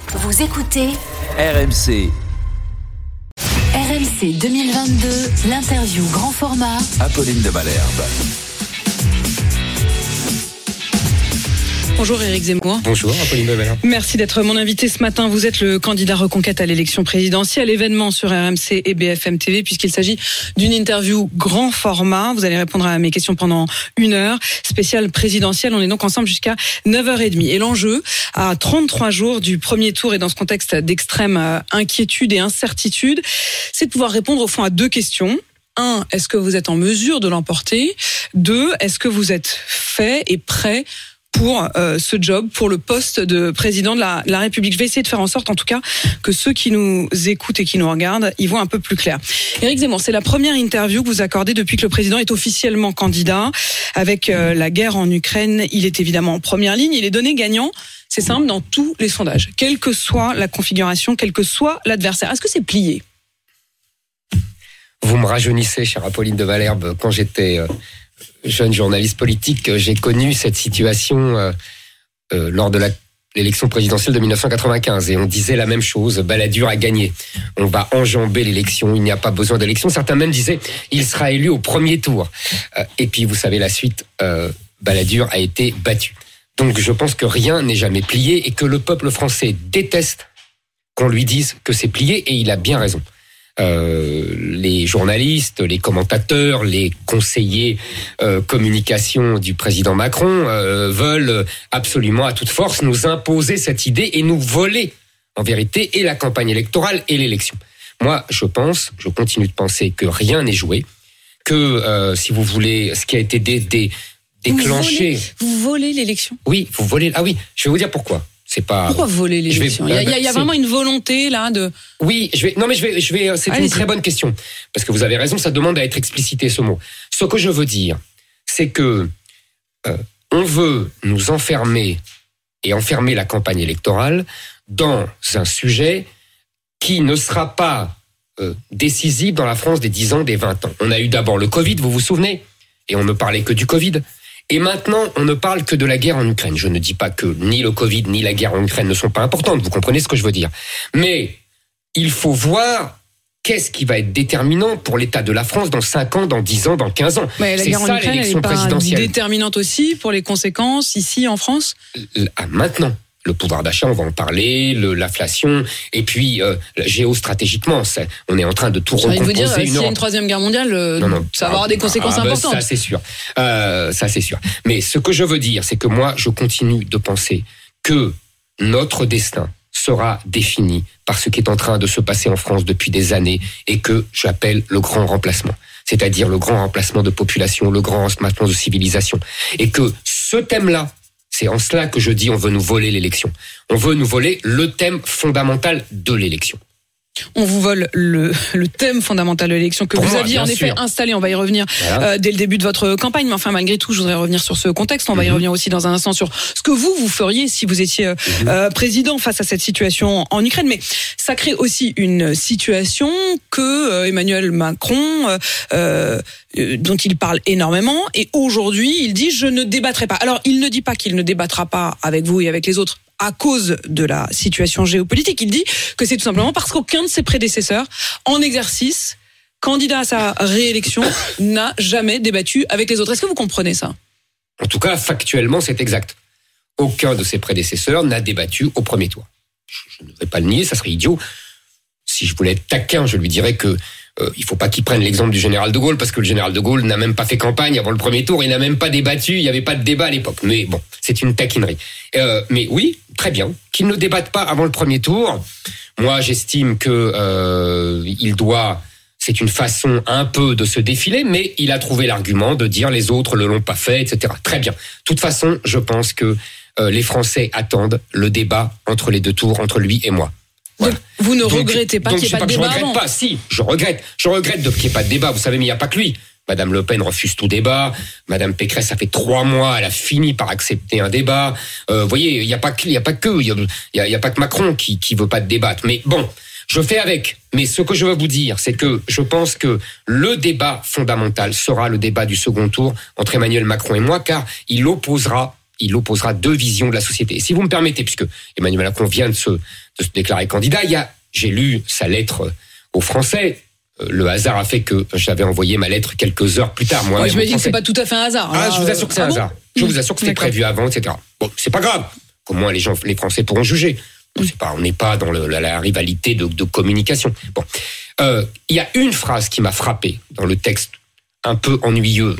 Vous écoutez RMC. RMC 2022, l'interview grand format. Apolline de Malherbe. Bonjour Éric Zemmour. Bonjour Apolline de Malherbe. Merci d'être mon invité ce matin. Vous êtes le candidat reconquête à l'élection présidentielle, événement sur RMC et BFM TV, puisqu'il s'agit d'une interview grand format. Vous allez répondre à mes questions pendant 1 heure, spéciale présidentielle. On est donc ensemble jusqu'à 9h30. Et l'enjeu, à 33 jours du premier tour et dans ce contexte d'extrême inquiétude et incertitude, c'est de pouvoir répondre au fond à 2 questions. 1, est-ce que vous êtes en mesure de l'emporter ? 2, est-ce que vous êtes fait et prêt pour ce job, pour le poste de président de la République. Je vais essayer de faire en sorte, en tout cas, que ceux qui nous écoutent et qui nous regardent y voient un peu plus clair. Éric Zemmour, c'est la première interview que vous accordez depuis que le président est officiellement candidat. Avec la guerre en Ukraine, il est évidemment en première ligne. Il est donné gagnant, c'est simple, dans tous les sondages. Quelle que soit la configuration, quel que soit l'adversaire. Est-ce que c'est plié ? Vous me rajeunissez, chère Apolline de Malherbe. Quand j'étais jeune journaliste politique, j'ai connu cette situation lors de l'élection présidentielle de 1995 et on disait la même chose, Balladur a gagné. On va enjamber l'élection, il n'y a pas besoin d'élection. Certains même disaient, il sera élu au premier tour. Et puis vous savez la suite, Balladur a été battu. Donc je pense que rien n'est jamais plié et que le peuple français déteste qu'on lui dise que c'est plié et il a bien raison. Les journalistes, les commentateurs, les conseillers communication du président Macron veulent absolument à toute force nous imposer cette idée et nous voler en vérité et la campagne électorale et l'élection. Moi, je continue de penser que rien n'est joué, que si vous voulez, ce qui a été déclenché... Vous volez l'élection ? Oui, vous volez... Ah oui, je vais vous dire pourquoi. C'est pas... Pourquoi voler l'élection ? Il y a vraiment une volonté là de... Oui, c'est une très bonne question. Parce que vous avez raison, ça demande à être explicité ce mot. Ce que je veux dire, c'est que on veut nous enfermer et enfermer la campagne électorale dans un sujet qui ne sera pas décisif dans la France des 10 ans, des 20 ans. On a eu d'abord le Covid, vous vous souvenez ? Et on ne parlait que du Covid. Et maintenant, on ne parle que de la guerre en Ukraine. Je ne dis pas que ni le Covid ni la guerre en Ukraine ne sont pas importantes, vous comprenez ce que je veux dire. Mais il faut voir qu'est-ce qui va être déterminant pour l'état de la France dans 5 ans, dans 10 ans, dans 15 ans. Mais la guerre en Ukraine, elle n'est pas déterminante aussi pour les conséquences ici en France ? Maintenant. Le pouvoir d'achat, on va en parler, l'inflation, et puis géostratégiquement, on est en train de tout recomposer. Je veux dire, s'il y a une 3e guerre mondiale, ça va avoir des conséquences importantes. Ça c'est sûr, ça c'est sûr. Mais ce que je veux dire, c'est que moi, je continue de penser que notre destin sera défini par ce qui est en train de se passer en France depuis des années et que j'appelle le grand remplacement. C'est-à-dire le grand remplacement de population, le grand remplacement de civilisation. Et que ce thème-là, c'est en cela que je dis on veut nous voler l'élection. On veut nous voler le thème fondamental de l'élection. On vous vole le thème fondamental de l'élection que vous aviez en effet installé. On va y revenir dès le début de votre campagne. Mais enfin, malgré tout, je voudrais revenir sur ce contexte. On va y revenir aussi dans un instant sur ce que vous feriez si vous étiez président face à cette situation en Ukraine. Mais ça crée aussi une situation que Emmanuel Macron, dont il parle énormément. Et aujourd'hui, il dit « je ne débattrai pas ». Alors, il ne dit pas qu'il ne débattra pas avec vous et avec les autres à cause de la situation géopolitique. Il dit que c'est tout simplement parce qu'aucun de ses prédécesseurs, en exercice, candidat à sa réélection, n'a jamais débattu avec les autres. Est-ce que vous comprenez ça ? En tout cas, factuellement, c'est exact. Aucun de ses prédécesseurs n'a débattu au premier tour. Je ne vais pas le nier, ça serait idiot. Si je voulais être taquin, je lui dirais que il faut pas qu'il prenne l'exemple du général de Gaulle, parce que le général de Gaulle n'a même pas fait campagne avant le premier tour, il n'a même pas débattu, il n'y avait pas de débat à l'époque. Mais bon, c'est une taquinerie. Mais oui, très bien, qu'il ne débatte pas avant le premier tour. Moi, j'estime que il doit... C'est une façon un peu de se défiler, mais il a trouvé l'argument de dire les autres ne l'ont pas fait, etc. Très bien. De toute façon, je pense que les Français attendent le débat entre les 2 tours, entre lui et moi. Voilà. Vous ne regrettez pas qu'il n'y ait pas de débat avant ? Je regrette pas, si, je regrette. Je regrette qu'il n'y ait pas de débat. Vous savez, mais il n'y a pas que lui. Madame Le Pen refuse tout débat. Madame Pécresse, ça fait 3 mois, elle a fini par accepter un débat. Vous voyez, il n'y a pas que Macron qui veut pas de débattre. Mais bon, je fais avec. Mais ce que je veux vous dire, c'est que je pense que le débat fondamental sera le débat du second tour entre Emmanuel Macron et moi, car il opposera il opposera deux visions de la société. Et si vous me permettez, puisque Emmanuel Macron vient de se déclarer candidat, j'ai lu sa lettre aux Français. Le hasard a fait que j'avais envoyé ma lettre quelques heures plus tard. Moi, j'imagine que c'est pas tout à fait un hasard. Je vous assure que c'est un hasard. Je vous assure que c'était prévu avant, etc. Bon, c'est pas grave. Au moins, les Français pourront juger. On n'est pas dans la rivalité de communication. Bon, il y a une phrase qui m'a frappé dans le texte, un peu ennuyeux.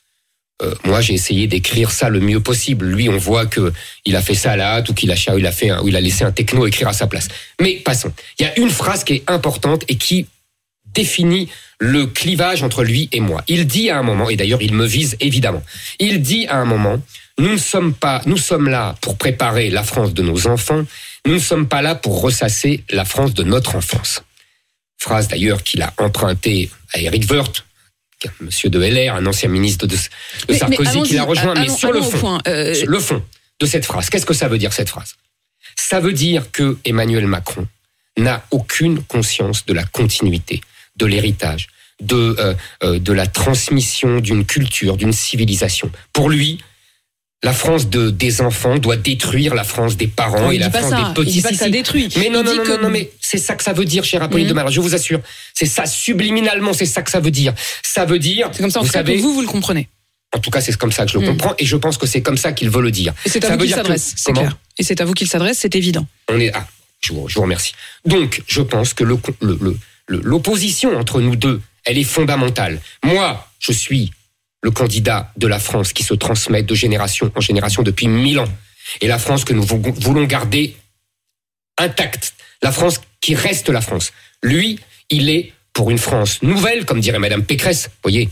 Moi, j'ai essayé d'écrire ça le mieux possible. Lui, on voit que il a fait ça à la hâte ou il a laissé un techno écrire à sa place. Mais passons. Il y a une phrase qui est importante et qui définit le clivage entre lui et moi. Il dit à un moment, et d'ailleurs il me vise évidemment, il dit à un moment, nous sommes là pour préparer la France de nos enfants, nous ne sommes pas là pour ressasser la France de notre enfance. Phrase d'ailleurs qu'il a empruntée à Éric Woerth, monsieur de LR, un ancien ministre de Sarkozy qui l'a rejoint, mais sur le fond, le fond de cette phrase, qu'est-ce que ça veut dire cette phrase ? Ça veut dire que Emmanuel Macron n'a aucune conscience de la continuité, de l'héritage, de la transmission d'une culture, d'une civilisation. Pour lui, la France des enfants doit détruire la France des parents et la France des petits. Il dit pas que ça détruit. Mais non, mais c'est ça que ça veut dire, chère Apolline de Malherbe, je vous assure. C'est ça, subliminalement, c'est ça que ça veut dire. Ça veut dire... C'est comme ça, en tout cas, que vous le comprenez. En tout cas, c'est comme ça que je le comprends, et je pense que c'est comme ça qu'il veut le dire. Et c'est à vous qu'il s'adresse, c'est clair. Et c'est à vous qu'il s'adresse, c'est évident. Je vous remercie. Donc, je pense que l'opposition entre nous deux, elle est fondamentale. Moi, je suis le candidat de la France qui se transmet de génération en génération depuis 1000 ans. Et la France que nous voulons garder intacte. La France qui reste la France. Lui, il est pour une France nouvelle, comme dirait Madame Pécresse. Vous voyez,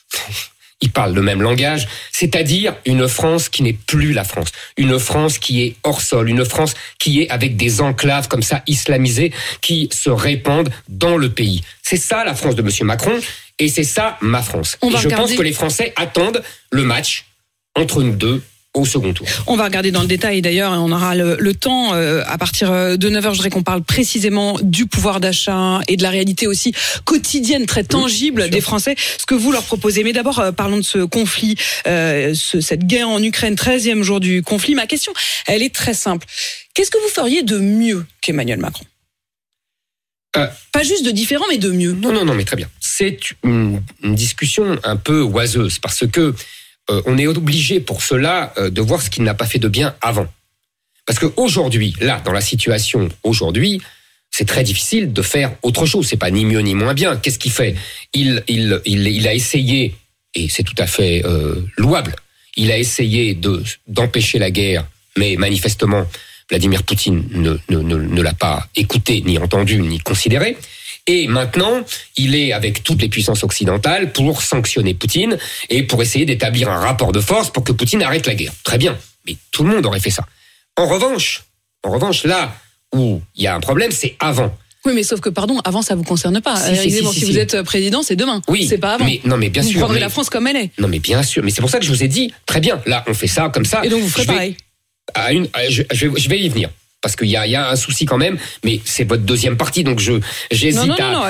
il parle le même langage. C'est-à-dire une France qui n'est plus la France. Une France qui est hors sol. Une France qui est avec des enclaves comme ça islamisées qui se répandent dans le pays. C'est ça la France de Monsieur Macron. Et c'est ça, ma France. Et je pense que les Français attendent le match entre nous deux au second tour. On va regarder dans le détail d'ailleurs, on aura le temps à partir de 9h, je voudrais qu'on parle précisément du pouvoir d'achat et de la réalité aussi quotidienne, très tangible des Français, ce que vous leur proposez. Mais d'abord, parlons de ce conflit, cette guerre en Ukraine, 13e jour du conflit. Ma question, elle est très simple. Qu'est-ce que vous feriez de mieux qu'Emmanuel Macron ? Pas juste de différent, mais de mieux. Non, mais très bien. C'est une discussion un peu oiseuse, parce que on est obligé pour cela de voir ce qu'il n'a pas fait de bien avant. Parce qu'aujourd'hui, là, dans la situation aujourd'hui, c'est très difficile de faire autre chose. C'est pas ni mieux ni moins bien. Qu'est-ce qu'il fait ? Il a essayé, et c'est tout à fait louable, il a essayé d'empêcher la guerre, mais manifestement, Vladimir Poutine ne l'a pas écouté, ni entendu, ni considéré. Et maintenant, il est avec toutes les puissances occidentales pour sanctionner Poutine et pour essayer d'établir un rapport de force pour que Poutine arrête la guerre. Très bien, mais tout le monde aurait fait ça. En revanche, là où il y a un problème, c'est avant. Oui, mais sauf que, avant, ça vous concerne pas. Si vous êtes président, c'est demain. Oui, c'est pas avant. Mais bien sûr. Vous prendrez la France comme elle est. Non, mais bien sûr. Mais c'est pour ça que je vous ai dit, très bien, là, on fait ça comme ça. Et donc, vous ferez pareil. Je vais y venir. Parce qu'il y a un souci quand même, mais c'est votre deuxième partie, donc j'hésite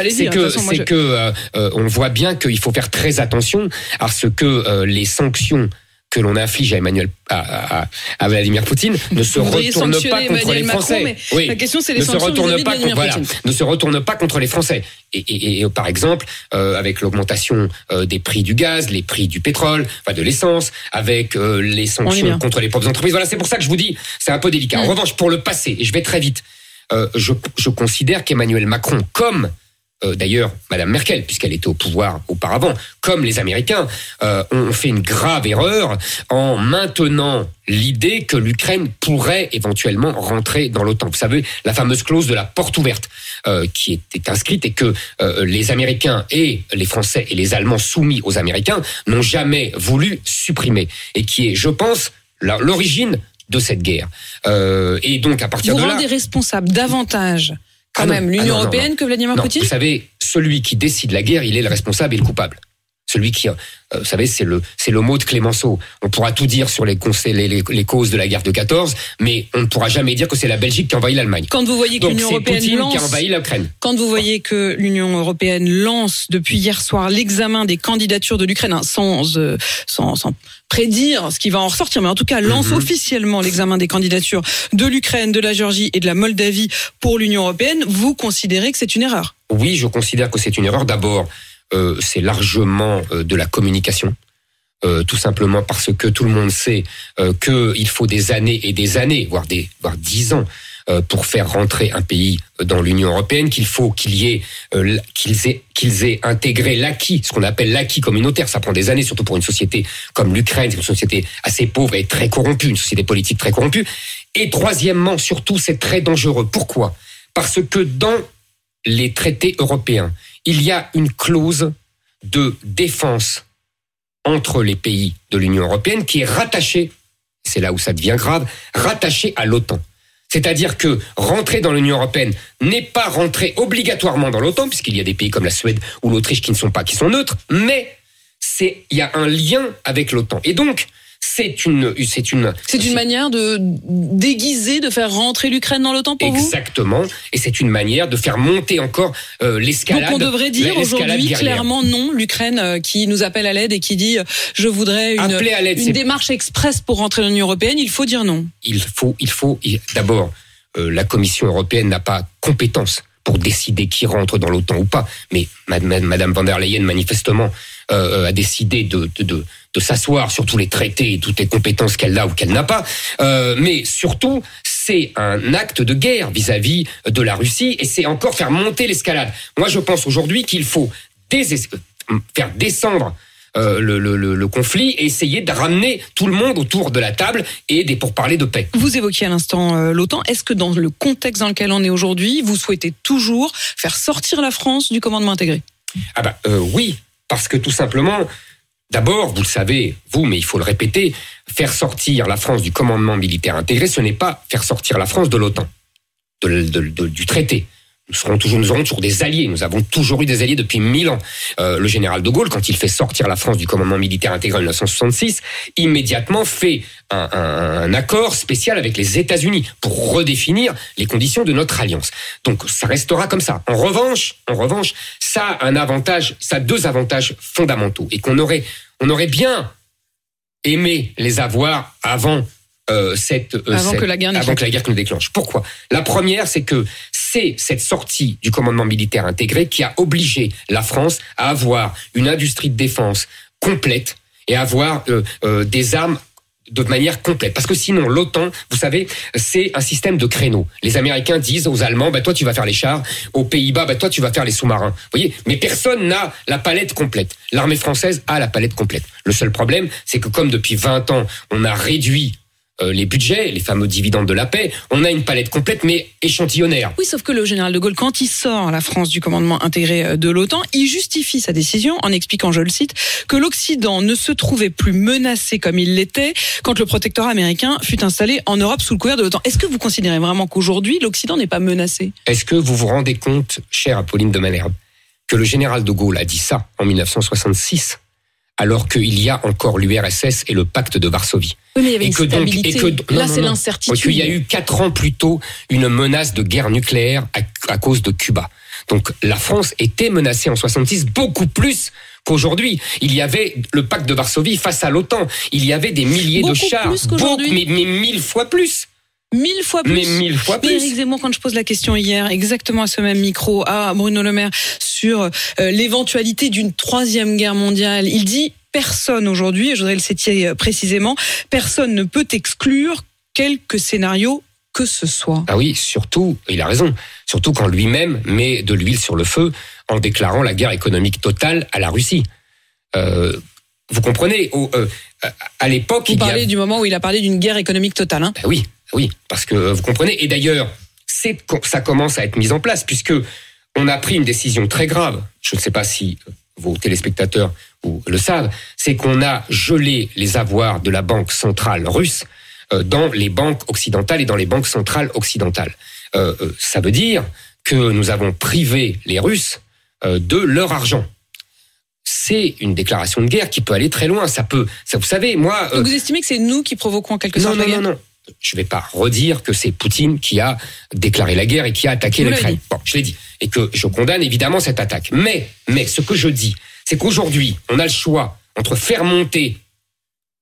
on voit bien qu'il faut faire très attention à ce que les sanctions que l'on inflige à Vladimir Poutine ne se retournent pas contre les Français. Oui. La question, c'est les sanctions vis-à-vis de Vladimir Poutine. Ne se retournent pas contre les Français. Et par exemple, avec l'augmentation des prix du gaz, les prix du pétrole, de l'essence, avec les sanctions contre les propres entreprises. Voilà, c'est pour ça que je vous dis, c'est un peu délicat. En revanche, pour le passé, et je vais très vite, je considère qu'Emmanuel Macron, comme d'ailleurs Madame Merkel, puisqu'elle était au pouvoir auparavant, comme les Américains, ont fait une grave erreur en maintenant l'idée que l'Ukraine pourrait éventuellement rentrer dans l'OTAN. Vous savez, la fameuse clause de la porte ouverte qui était inscrite et que les Américains et les Français et les Allemands soumis aux Américains n'ont jamais voulu supprimer et qui est, je pense, l'origine de cette guerre. Et donc, à partir de là... Vous rendez responsable davantage l'Union européenne que Vladimir Poutine ? Vous savez, celui qui décide la guerre, il est le responsable et le coupable. Celui qui, vous savez, c'est le mot de Clémenceau. On pourra tout dire sur les causes de la guerre de 14, mais on ne pourra jamais dire que c'est la Belgique qui envahit l'Allemagne. Quand vous voyez que l'Union européenne qui a envahi l'Ukraine. Quand vous voyez que l'Union européenne lance depuis hier soir l'examen des candidatures de l'Ukraine, sans prédire ce qui va en ressortir, mais en tout cas lance officiellement l'examen des candidatures de l'Ukraine, de la Géorgie et de la Moldavie pour l'Union européenne. Vous considérez que c'est une erreur ? Oui, je considère que c'est une erreur. D'abord, c'est largement de la communication. Tout simplement parce que tout le monde sait qu'il faut des années et des années, voire 10 ans, pour faire rentrer un pays dans l'Union européenne, qu'ils aient intégré l'acquis, ce qu'on appelle l'acquis communautaire. Ça prend des années, surtout pour une société comme l'Ukraine, une société assez pauvre et très corrompue, une société politique très corrompue. Et troisièmement, surtout, c'est très dangereux. Pourquoi ? Parce que dans les traités européens, il y a une clause de défense entre les pays de l'Union européenne qui est rattachée, c'est là où ça devient grave, rattachée à l'OTAN. C'est-à-dire que rentrer dans l'Union européenne n'est pas rentrer obligatoirement dans l'OTAN, puisqu'il y a des pays comme la Suède ou l'Autriche qui sont neutres, mais il y a un lien avec l'OTAN. Et donc, c'est une manière de déguiser, de faire rentrer l'Ukraine dans l'OTAN pour vous ? Exactement. Et c'est une manière de faire monter encore l'escalade. Donc on devrait dire aujourd'hui clairement non, l'Ukraine qui nous appelle à l'aide et qui dit je voudrais une démarche express pour rentrer dans l'Union européenne, il faut dire non. D'abord, la Commission européenne n'a pas compétence pour décider qui rentre dans l'OTAN ou pas. Mais Madame von der Leyen, manifestement, a décidé de s'asseoir sur tous les traités et toutes les compétences qu'elle a ou qu'elle n'a pas. Mais surtout, c'est un acte de guerre vis-à-vis de la Russie et c'est encore faire monter l'escalade. Moi, je pense aujourd'hui qu'il faut faire descendre le conflit et essayer de ramener tout le monde autour de la table et des pourparlers de paix. Vous évoquiez à l'instant l'OTAN. Est-ce que dans le contexte dans lequel on est aujourd'hui, vous souhaitez toujours faire sortir la France du commandement intégré ? Oui, parce que tout simplement, d'abord, vous le savez, mais il faut le répéter, faire sortir la France du commandement militaire intégré, ce n'est pas faire sortir la France de l'OTAN, du traité. Nous aurons toujours des alliés. Nous avons toujours eu des alliés depuis 1000 ans. Le général de Gaulle, quand il fait sortir la France du commandement militaire intégré en 1966, immédiatement fait un accord spécial avec les États-Unis pour redéfinir les conditions de notre alliance. Donc, ça restera comme ça. En revanche, ça a deux avantages fondamentaux et qu'on aurait bien aimé les avoir avant que la guerre ne déclenche. Pourquoi ? La première, c'est que c'est cette sortie du commandement militaire intégré qui a obligé la France à avoir une industrie de défense complète et à avoir des armes de manière complète. Parce que sinon, l'OTAN, vous savez, c'est un système de créneaux. Les Américains disent aux Allemands, toi tu vas faire les chars, aux Pays-Bas, toi tu vas faire les sous-marins. Vous voyez ? Mais personne n'a la palette complète. L'armée française a la palette complète. Le seul problème, c'est que comme depuis 20 ans, on a réduit les budgets, les fameux dividendes de la paix, on a une palette complète mais échantillonnaire. Oui, sauf que le général de Gaulle, quand il sort la France du commandement intégré de l'OTAN, il justifie sa décision en expliquant, je le cite, que l'Occident ne se trouvait plus menacé comme il l'était quand le protectorat américain fut installé en Europe sous le couvert de l'OTAN. Est-ce que vous considérez vraiment qu'aujourd'hui, l'Occident n'est pas menacé ? Est-ce que vous vous rendez compte, chère Apolline de Malherbe, que le général de Gaulle a dit ça en 1966 alors qu'il y a encore l'URSS et le pacte de Varsovie. Oui, mais il y avait une stabilité. Là, c'est l'incertitude. Il y a eu 4 ans plus tôt une menace de guerre nucléaire à cause de Cuba. Donc la France était menacée en 66 beaucoup plus qu'aujourd'hui. Il y avait le pacte de Varsovie face à l'OTAN. Il y avait des milliers de chars. Plus qu'aujourd'hui. Mais 1000 fois plus. 1000 fois plus. Mais 1000 fois plus. Éric Zemmour, quand je pose la question hier, exactement à ce même micro, à Bruno Le Maire, sur l'éventualité d'une 3e guerre mondiale, il dit personne aujourd'hui, et je voudrais le citer précisément, personne ne peut exclure quelque scénario que ce soit. Ah oui, surtout, il a raison, surtout quand lui-même met de l'huile sur le feu en déclarant la guerre économique totale à la Russie. Vous comprenez, à l'époque... Vous parlez du moment où il a parlé d'une guerre économique totale, hein ? Ben oui, parce que vous comprenez, et d'ailleurs, ça commence à être mis en place, puisque on a pris une décision très grave, je ne sais pas si vos téléspectateurs le savent, c'est qu'on a gelé les avoirs de la banque centrale russe dans les banques occidentales et dans les banques centrales occidentales. Ça veut dire que nous avons privé les Russes de leur argent. C'est une déclaration de guerre qui peut aller très loin. Ça, vous savez, moi... Donc vous estimez que c'est nous qui provoquons en quelque sorte la guerre ? Non. Je ne vais pas redire que c'est Poutine qui a déclaré la guerre et qui a attaqué l'Ukraine. Bon, je l'ai dit. Et que je condamne évidemment cette attaque. Mais ce que je dis, c'est qu'aujourd'hui, on a le choix entre faire monter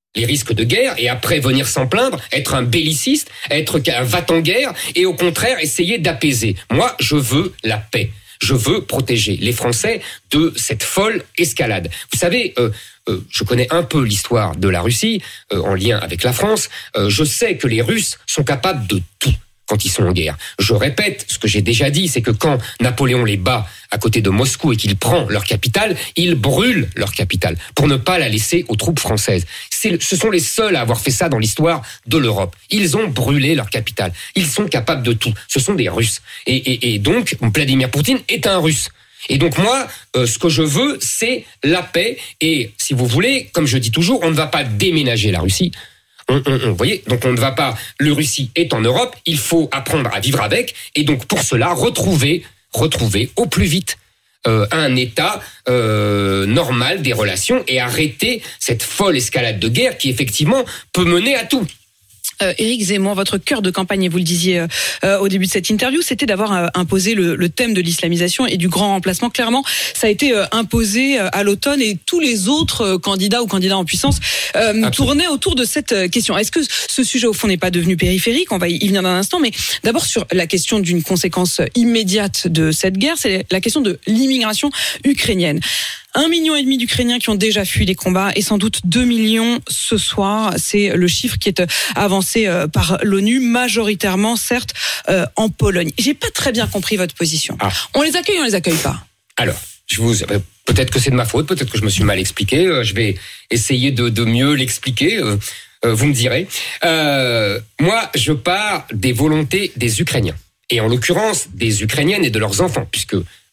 les risques de guerre et après venir s'en plaindre, être un belliciste, être un va-t-en-guerre et au contraire essayer d'apaiser. Moi, je veux la paix. Je veux protéger les Français de cette folle escalade. Vous savez, je connais un peu l'histoire de la Russie en lien avec la France. Je sais que les Russes sont capables de tout quand ils sont en guerre. Je répète ce que j'ai déjà dit, c'est que quand Napoléon les bat à côté de Moscou et qu'il prend leur capitale, il brûle leur capitale pour ne pas la laisser aux troupes françaises. Ce sont les seuls à avoir fait ça dans l'histoire de l'Europe. Ils ont brûlé leur capitale. Ils sont capables de tout. Ce sont des Russes. Et donc, Vladimir Poutine est un Russe. Et donc moi, ce que je veux, c'est la paix. Et si vous voulez, comme je dis toujours, on ne va pas déménager la Russie. Vous voyez, donc on ne va pas. Le Russie est en Europe. Il faut apprendre à vivre avec. Et donc pour cela, retrouver au plus vite un état normal des relations et arrêter cette folle escalade de guerre qui effectivement peut mener à tout. Éric Zemmour, votre cœur de campagne, et vous le disiez au début de cette interview, c'était d'avoir imposé le thème de l'islamisation et du grand remplacement. Clairement, ça a été imposé à l'automne et tous les autres candidats ou candidats en puissance tournaient autour de cette question. Est-ce que ce sujet, au fond, n'est pas devenu périphérique ? On va y venir dans un instant, mais d'abord sur la question d'une conséquence immédiate de cette guerre, c'est la question de l'immigration ukrainienne. 1,5 million d'Ukrainiens qui ont déjà fui les combats et sans doute 2 millions ce soir. C'est le chiffre qui est avancé par l'ONU, majoritairement, certes, en Pologne. J'ai pas très bien compris votre position. On les accueille ou on les accueille pas ? Alors, peut-être que c'est de ma faute, peut-être que je me suis mal expliqué. Je vais essayer de mieux l'expliquer. Vous me direz. Moi, je pars des volontés des Ukrainiens. Et en l'occurrence, des Ukrainiennes et de leurs enfants, puisque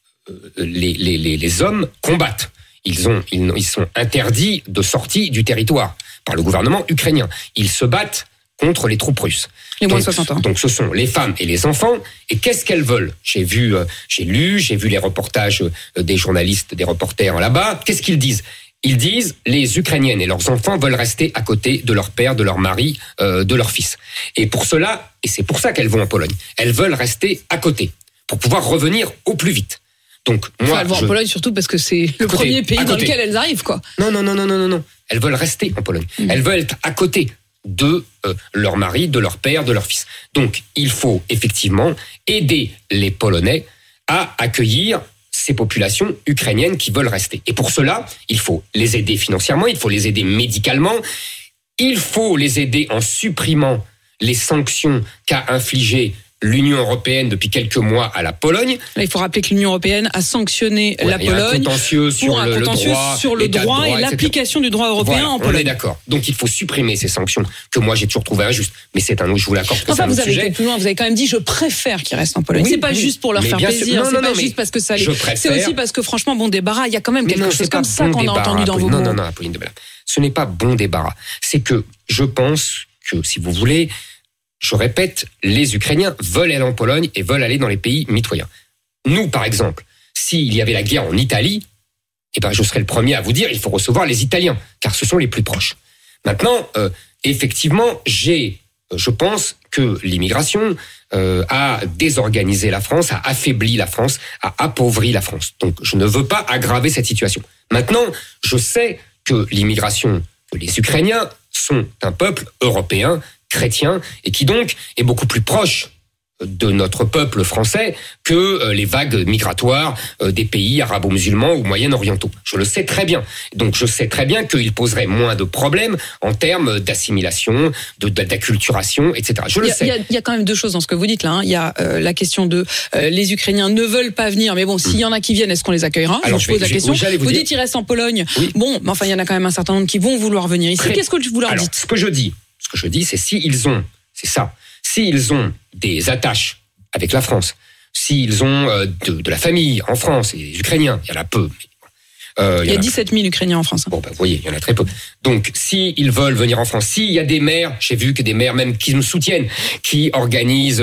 les hommes combattent. Ils sont interdits de sortie du territoire par le gouvernement ukrainien. Ils se battent contre les troupes russes. Les moins de 60 ans. Donc ce sont les femmes et les enfants. Et qu'est-ce qu'elles veulent ? J'ai vu les reportages des journalistes, des reporters là-bas. Qu'est-ce qu'ils disent ? Ils disent, les Ukrainiennes et leurs enfants veulent rester à côté de leur père, de leur mari, de leur fils. Et pour cela, et c'est pour ça qu'elles vont en Pologne, elles veulent rester à côté pour pouvoir revenir au plus vite. Donc, moi, elles vont en Pologne surtout parce que c'est le premier pays dans lequel elles arrivent, quoi. Non. Elles veulent rester en Pologne. Elles veulent être à côté de leur mari, de leur père, de leur fils. Donc, il faut effectivement aider les Polonais à accueillir ces populations ukrainiennes qui veulent rester. Et pour cela, il faut les aider financièrement, il faut les aider médicalement, il faut les aider en supprimant les sanctions qu'a infligées l'Union européenne depuis quelques mois à la Pologne. Là, il faut rappeler que l'Union européenne a sanctionné la Pologne pour un contentieux sur le droit et l'application du droit européen en Pologne. On est d'accord. Donc il faut supprimer ces sanctions que moi j'ai toujours trouvé injustes. Mais c'est je vous l'accorde que c'est un autre sujet. Vous avez été plus loin. Vous avez quand même dit je préfère qu'ils restent en Pologne. Oui, c'est pas juste pour leur faire plaisir. C'est pas juste parce que ça les. C'est aussi parce que franchement bon débarras. Il y a quand même quelque chose comme ça qu'on a entendu dans vos mots. Non, Apolline de Balard. Ce n'est pas bon débarras. C'est que je pense que si vous voulez. Je répète, les Ukrainiens veulent aller en Pologne et veulent aller dans les pays mitoyens. Nous, par exemple, s'il y avait la guerre en Italie, je serais le premier à vous dire il faut recevoir les Italiens, car ce sont les plus proches. Maintenant, effectivement, je pense que l'immigration a désorganisé la France, a affaibli la France, a appauvri la France. Donc, je ne veux pas aggraver cette situation. Maintenant, je sais que l'immigration, que les Ukrainiens sont un peuple européen, chrétien, et qui donc est beaucoup plus proche de notre peuple français que les vagues migratoires des pays arabo-musulmans ou moyen-orientaux. Je le sais très bien. Donc je sais très bien qu'il poserait moins de problèmes en termes d'assimilation, d'acculturation, etc. Je le sais. Il y a quand même deux choses dans ce que vous dites là. Il y a la question de les Ukrainiens ne veulent pas venir, mais bon, s'il y en a qui viennent, est-ce qu'on les accueillera ? Alors, je pose la question. Vous dites qu'ils restent en Pologne. Oui. Bon, mais enfin, il y en a quand même un certain nombre qui vont vouloir venir ici. Qu'est-ce que vous leur dites ? Ce que je dis, c'est s'ils ont des attaches avec la France, s'ils ont de la famille en France, et les Ukrainiens, il y en a peu. Il y a 17 000 Ukrainiens en France. Bon, vous voyez, il y en a très peu. Donc, s'ils veulent venir en France, s'il y a des maires, j'ai vu que des maires même qui me soutiennent, qui organisent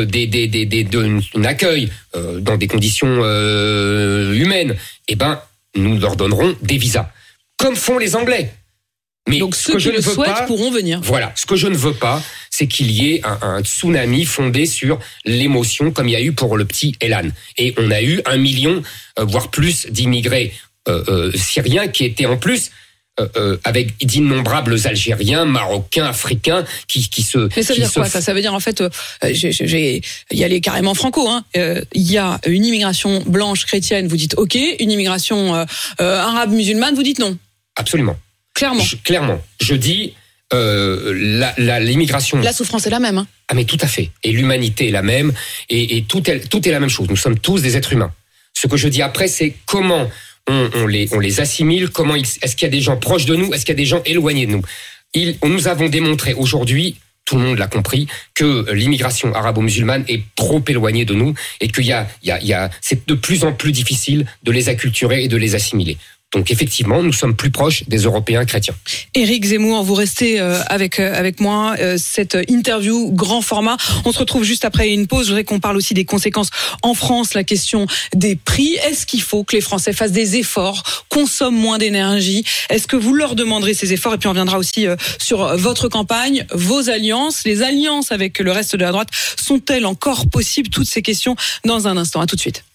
un accueil dans des conditions humaines, nous leur donnerons des visas, comme font les Anglais. Mais donc ceux qui le souhaitent pourront venir. Voilà, ce que je ne veux pas, c'est qu'il y ait un tsunami fondé sur l'émotion, comme il y a eu pour le petit Elan. Et on a eu 1 million, voire plus, d'immigrés syriens qui étaient en plus avec d'innombrables Algériens, Marocains, Africains qui se. Mais ça veut dire quoi ça? Ça veut dire en fait, il y a les carrément franco. Il y a une immigration blanche chrétienne, vous dites OK. Une immigration arabe musulmane, vous dites non. Absolument. Clairement. Je dis l'immigration. La souffrance est la même. Ah mais tout à fait. Et l'humanité est la même. Et tout est la même chose. Nous sommes tous des êtres humains. Ce que je dis après, c'est comment on les assimile. Est-ce qu'il y a des gens proches de nous? Est-ce qu'il y a des gens éloignés de nous? Nous avons démontré aujourd'hui, tout le monde l'a compris, que l'immigration arabo-musulmane est trop éloignée de nous et c'est de plus en plus difficile de les acculturer et de les assimiler. Donc effectivement, nous sommes plus proches des Européens chrétiens. Éric Zemmour, vous restez avec moi. Cette interview grand format. On se retrouve juste après une pause. Je voudrais qu'on parle aussi des conséquences en France, la question des prix. Est-ce qu'il faut que les Français fassent des efforts, consomment moins d'énergie? Est-ce que vous leur demanderez ces efforts? Et puis on viendra aussi sur votre campagne, vos alliances. Les alliances avec le reste de la droite sont-elles encore possibles? Toutes ces questions dans un instant. À tout de suite.